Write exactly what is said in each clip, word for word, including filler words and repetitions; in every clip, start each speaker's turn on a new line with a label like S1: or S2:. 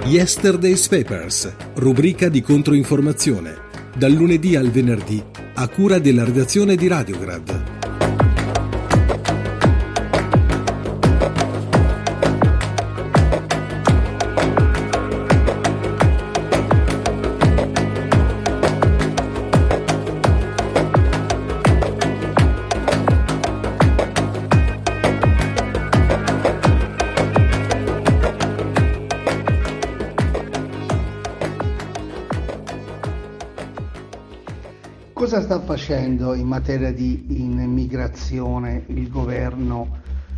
S1: Yesterday's Papers, rubrica di controinformazione, dal lunedì al venerdì, a cura della redazione di Radiograd.
S2: Cosa sta facendo in materia di immigrazione il governo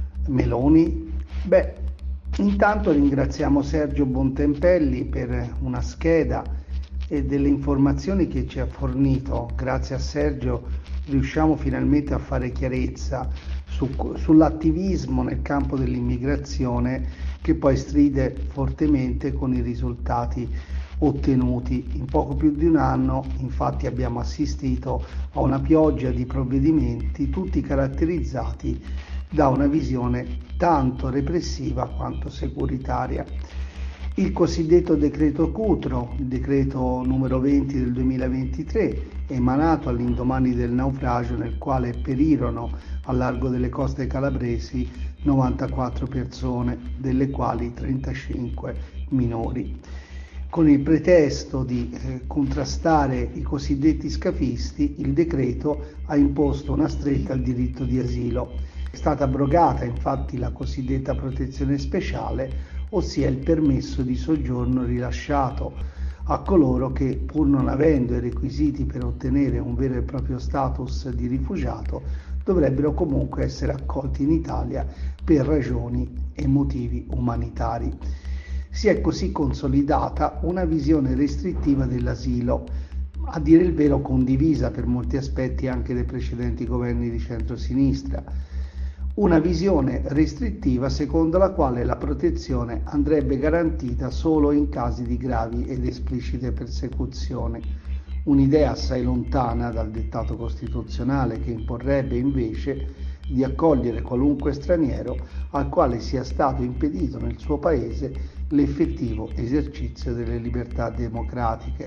S2: Meloni? Beh, intanto ringraziamo Sergio Bontempelli per una scheda e delle informazioni che ci ha fornito. Grazie a Sergio riusciamo finalmente a fare chiarezza su, sull'attivismo nel campo dell'immigrazione, che poi stride fortemente con i risultati ottenuti. In poco più di un anno, infatti, abbiamo assistito a una pioggia di provvedimenti, tutti caratterizzati da una visione tanto repressiva quanto securitaria. Il cosiddetto decreto Cutro, il decreto numero venti del duemilaventitré, emanato all'indomani del naufragio nel quale perirono al largo delle coste calabresi novantaquattro persone, delle quali trentacinque minori. Con il pretesto di eh, contrastare i cosiddetti scafisti, il decreto ha imposto una stretta al diritto di asilo. È stata abrogata infatti la cosiddetta protezione speciale, ossia il permesso di soggiorno rilasciato a coloro che, pur non avendo i requisiti per ottenere un vero e proprio status di rifugiato, dovrebbero comunque essere accolti in Italia per ragioni e motivi umanitari. Si è così consolidata una visione restrittiva dell'asilo, a dire il vero condivisa per molti aspetti anche dai precedenti governi di centrosinistra. Una visione restrittiva secondo la quale la protezione andrebbe garantita solo in casi di gravi ed esplicite persecuzioni. Un'idea assai lontana dal dettato costituzionale, che imporrebbe invece di accogliere qualunque straniero al quale sia stato impedito nel suo paese l'effettivo esercizio delle libertà democratiche.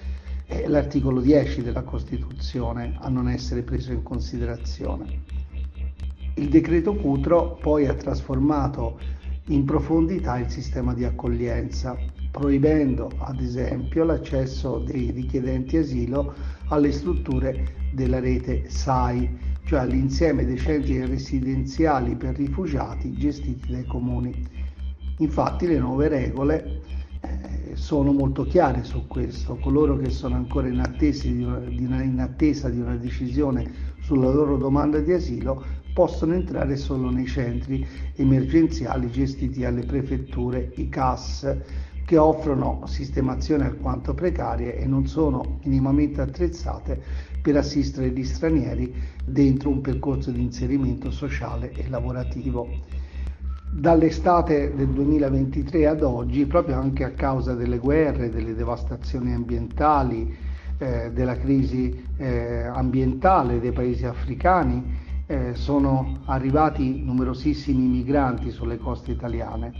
S2: È l'articolo dieci della Costituzione a non essere preso in considerazione. Il decreto Cutro poi ha trasformato in profondità il sistema di accoglienza, proibendo ad esempio l'accesso dei richiedenti asilo alle strutture della rete S A I, cioè all'insieme dei centri residenziali per rifugiati gestiti dai comuni. Infatti le nuove regole eh, sono molto chiare su questo. Coloro che sono ancora in attesa di una, di una, in attesa di una decisione sulla loro domanda di asilo possono entrare solo nei centri emergenziali gestiti dalle prefetture, i C A S, che offrono sistemazioni alquanto precarie e non sono minimamente attrezzate per assistere gli stranieri dentro un percorso di inserimento sociale e lavorativo. Dall'estate del duemilaventitré ad oggi, proprio anche a causa delle guerre, delle devastazioni ambientali, eh, della crisi eh, ambientale dei paesi africani, eh, sono arrivati numerosissimi migranti sulle coste italiane.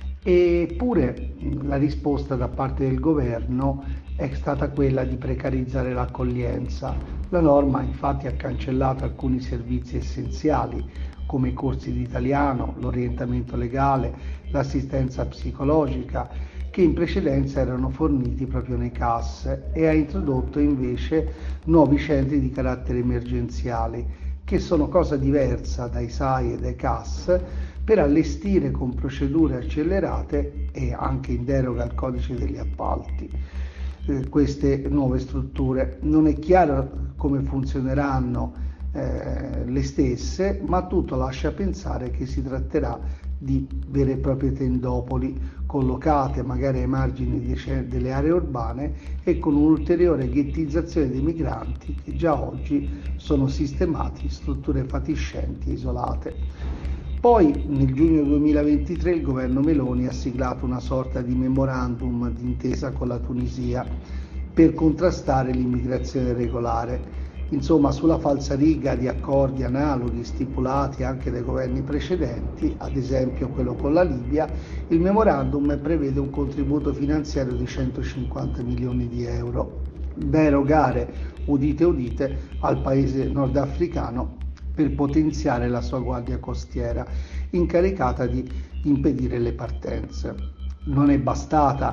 S2: Eppure la risposta da parte del governo è stata quella di precarizzare l'accoglienza. La norma infatti ha cancellato alcuni servizi essenziali, come i corsi di italiano, l'orientamento legale, l'assistenza psicologica, che in precedenza erano forniti proprio nei C A S, e ha introdotto invece nuovi centri di carattere emergenziali, che sono cosa diversa dai S A I e dai C A S, per allestire con procedure accelerate e anche in deroga al codice degli appalti eh, queste nuove strutture. Non è chiaro come funzioneranno Eh, le stesse, ma tutto lascia pensare che si tratterà di vere e proprie tendopoli collocate magari ai margini de- delle aree urbane e con un'ulteriore ghettizzazione dei migranti che già oggi sono sistemati in strutture fatiscenti e isolate. Poi nel giugno duemilaventitré il governo Meloni ha siglato una sorta di memorandum d'intesa con la Tunisia per contrastare l'immigrazione regolare. Insomma, sulla falsariga di accordi analoghi stipulati anche dai governi precedenti, ad esempio quello con la Libia, il memorandum prevede un contributo finanziario di centocinquanta milioni di euro da erogare, udite udite, al paese nordafricano per potenziare la sua guardia costiera, incaricata di impedire le partenze. Non è bastata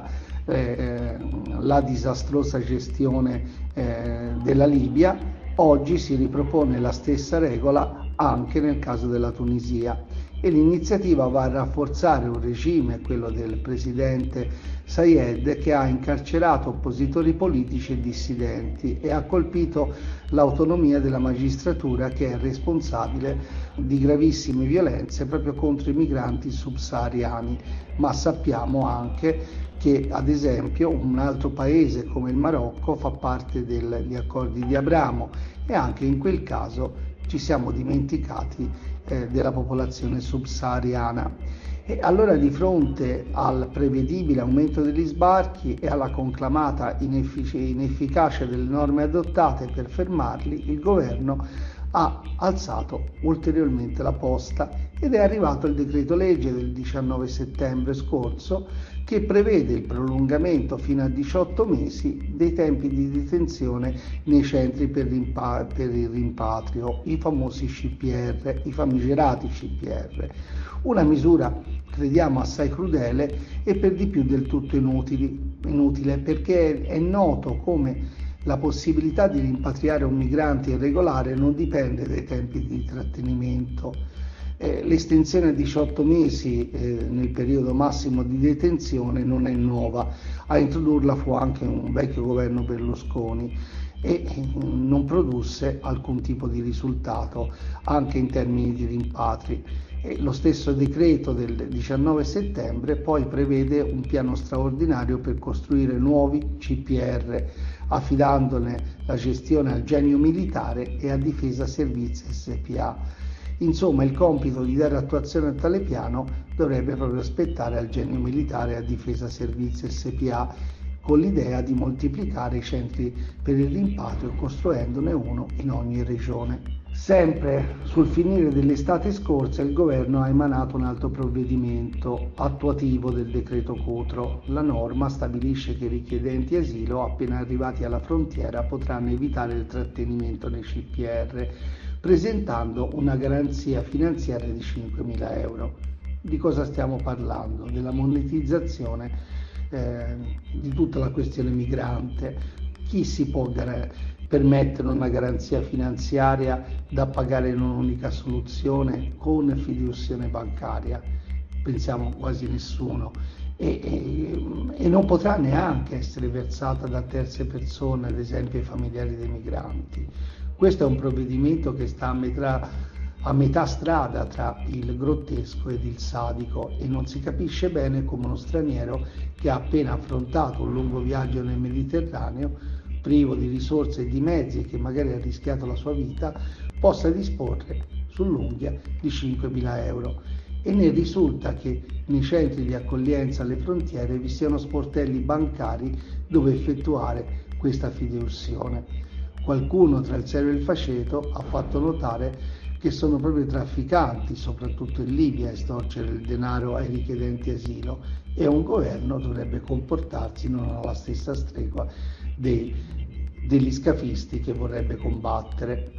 S2: eh, la disastrosa gestione eh, della Libia. Oggi si ripropone la stessa regola anche nel caso della Tunisia e l'iniziativa va a rafforzare un regime, quello del presidente Sayed, che ha incarcerato oppositori politici e dissidenti e ha colpito l'autonomia della magistratura, che è responsabile di gravissime violenze proprio contro i migranti subsahariani. Ma sappiamo anche che, ad esempio, un altro paese come il Marocco fa parte degli accordi di Abramo e anche in quel caso ci siamo dimenticati eh, della popolazione subsahariana. E allora, di fronte al prevedibile aumento degli sbarchi e alla conclamata ineffic- inefficacia delle norme adottate per fermarli, il governo ha alzato ulteriormente la posta ed è arrivato il decreto legge del diciannove settembre scorso, che prevede il prolungamento fino a diciotto mesi dei tempi di detenzione nei centri per, rimpa- per il rimpatrio, i famosi C P R, i famigerati C P R. Una misura, crediamo, assai crudele e per di più del tutto inutili, inutile, perché è noto come la possibilità di rimpatriare un migrante irregolare non dipende dai tempi di trattenimento. Eh, l'estensione a diciotto mesi eh, nel periodo massimo di detenzione non è nuova, a introdurla fu anche un vecchio governo Berlusconi e eh, non produsse alcun tipo di risultato anche in termini di rimpatri. E lo stesso decreto del diciannove settembre poi prevede un piano straordinario per costruire nuovi C P R, affidandone la gestione al Genio Militare e a Difesa Servizi S P A. Insomma, il compito di dare attuazione a tale piano dovrebbe proprio aspettare al Genio Militare e a Difesa Servizi S P A, con l'idea di moltiplicare i centri per il rimpatrio, costruendone uno in ogni regione. Sempre sul finire dell'estate scorsa il governo ha emanato un altro provvedimento attuativo del decreto Cutro. La norma stabilisce che i richiedenti asilo appena arrivati alla frontiera potranno evitare il trattenimento nei C P R presentando una garanzia finanziaria di cinquemila euro. Di cosa stiamo parlando? Della monetizzazione eh, di tutta la questione migrante. Chi si può gar- permettere una garanzia finanziaria da pagare in un'unica soluzione con fideiussione bancaria? Pensiamo quasi nessuno. E, e, e non potrà neanche essere versata da terze persone, ad esempio ai familiari dei migranti. Questo è un provvedimento che sta a metà, a metà strada tra il grottesco ed il sadico e non si capisce bene come uno straniero che ha appena affrontato un lungo viaggio nel Mediterraneo, privo di risorse e di mezzi e che magari ha rischiato la sua vita, possa disporre sull'unghia di cinquemila euro. E ne risulta che nei centri di accoglienza alle frontiere vi siano sportelli bancari dove effettuare questa fideiussione. Qualcuno tra il serio e il faceto ha fatto notare che sono proprio i trafficanti, soprattutto in Libia, a estorcere il denaro ai richiedenti asilo e un governo dovrebbe comportarsi non alla stessa stregua dei, degli scafisti che vorrebbe combattere.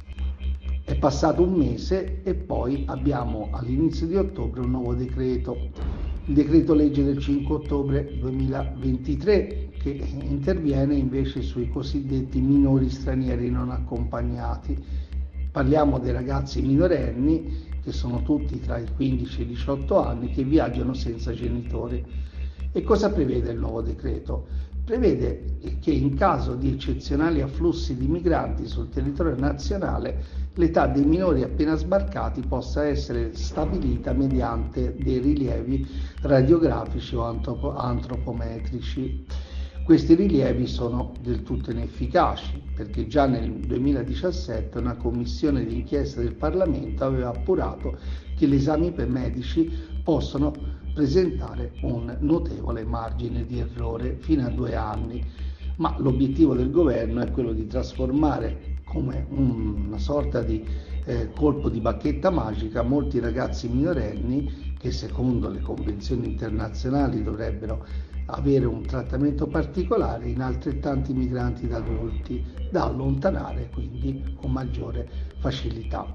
S2: È passato un mese e poi abbiamo all'inizio di ottobre un nuovo decreto, il decreto legge del cinque ottobre duemilaventitré, che interviene invece sui cosiddetti minori stranieri non accompagnati. Parliamo dei ragazzi minorenni, che sono tutti tra i quindici e i diciotto anni, che viaggiano senza genitori. E cosa prevede il nuovo decreto? Prevede che in caso di eccezionali afflussi di migranti sul territorio nazionale l'età dei minori appena sbarcati possa essere stabilita mediante dei rilievi radiografici o antropo- antropometrici. Questi rilievi sono del tutto inefficaci perché già nel duemiladiciassette una commissione d'inchiesta del Parlamento aveva appurato che gli esami per medici possono presentare un notevole margine di errore fino a due anni, ma l'obiettivo del governo è quello di trasformare come una sorta di eh, colpo di bacchetta magica, molti ragazzi minorenni che secondo le convenzioni internazionali dovrebbero avere un trattamento particolare, in altrettanti migranti da adulti da allontanare quindi con maggiore facilità.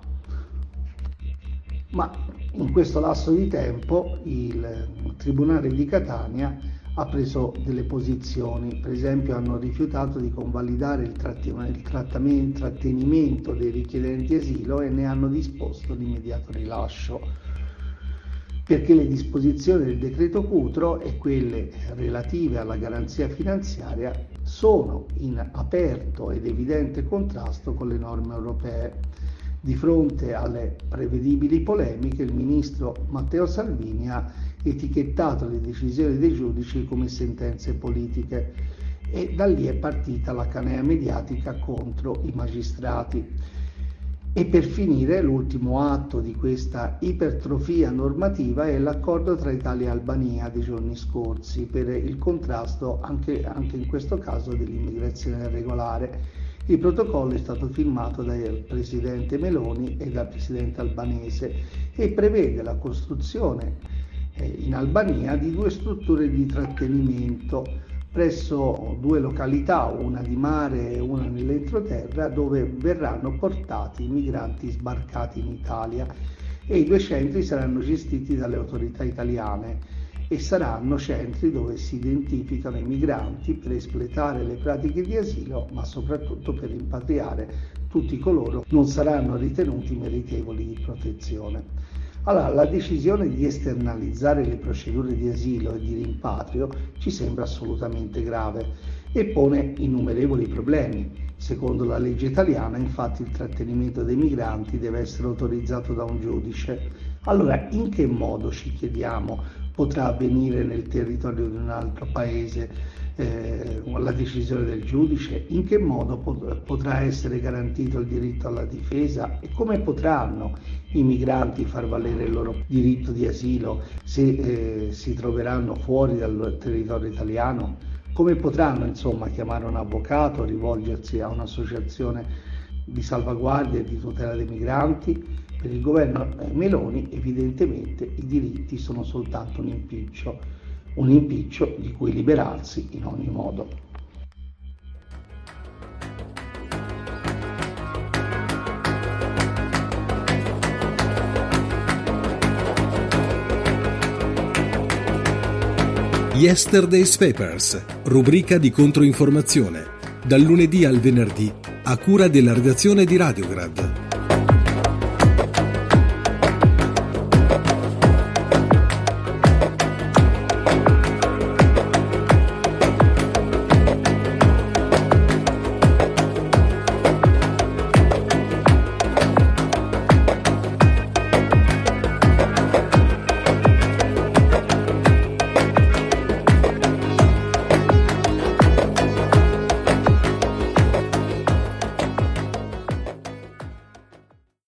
S2: Ma in questo lasso di tempo il Tribunale di Catania ha preso delle posizioni, per esempio hanno rifiutato di convalidare il, il trattenimento dei richiedenti asilo e ne hanno disposto l'immediato rilascio, perché le disposizioni del decreto Cutro e quelle relative alla garanzia finanziaria sono in aperto ed evidente contrasto con le norme europee. Di fronte alle prevedibili polemiche, il ministro Matteo Salvini ha etichettato le decisioni dei giudici come sentenze politiche e da lì è partita la canea mediatica contro i magistrati. E per finire, l'ultimo atto di questa ipertrofia normativa è l'accordo tra Italia e Albania dei giorni scorsi per il contrasto anche, anche in questo caso dell'immigrazione irregolare. Il protocollo è stato firmato dal presidente Meloni e dal presidente albanese e prevede la costruzione eh, in Albania di due strutture di trattenimento presso due località, una di mare e una nell'entroterra, dove verranno portati i migranti sbarcati in Italia, e i due centri saranno gestiti dalle autorità italiane e saranno centri dove si identificano i migranti per espletare le pratiche di asilo, ma soprattutto per rimpatriare tutti coloro che non saranno ritenuti meritevoli di protezione. Allora, la decisione di esternalizzare le procedure di asilo e di rimpatrio ci sembra assolutamente grave e pone innumerevoli problemi. Secondo la legge italiana, infatti, il trattenimento dei migranti deve essere autorizzato da un giudice. Allora, in che modo, ci chiediamo, potrà avvenire nel territorio di un altro paese eh, la decisione del giudice? In che modo pot- potrà essere garantito il diritto alla difesa? E come potranno i migranti far valere il loro diritto di asilo se eh, si troveranno fuori dal territorio italiano? Come potranno, insomma, chiamare un avvocato, rivolgersi a un'associazione di salvaguardia e di tutela dei migranti? Per il governo Meloni evidentemente i diritti sono soltanto un impiccio, un impiccio di cui liberarsi in ogni modo.
S1: Yesterday's Papers, rubrica di controinformazione, dal lunedì al venerdì a cura della redazione di Radiograd.